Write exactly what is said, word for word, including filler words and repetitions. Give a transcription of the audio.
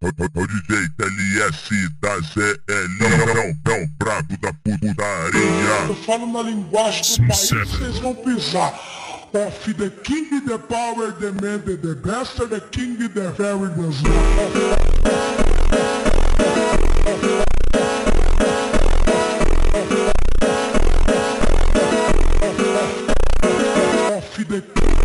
O, o, o D J T L S da Z L, não, não, não, brabo da putaria. Eu falo na linguagem do país, vocês vão pisar. Off the king, the power, the man, the, the best, the king, the very best. Off the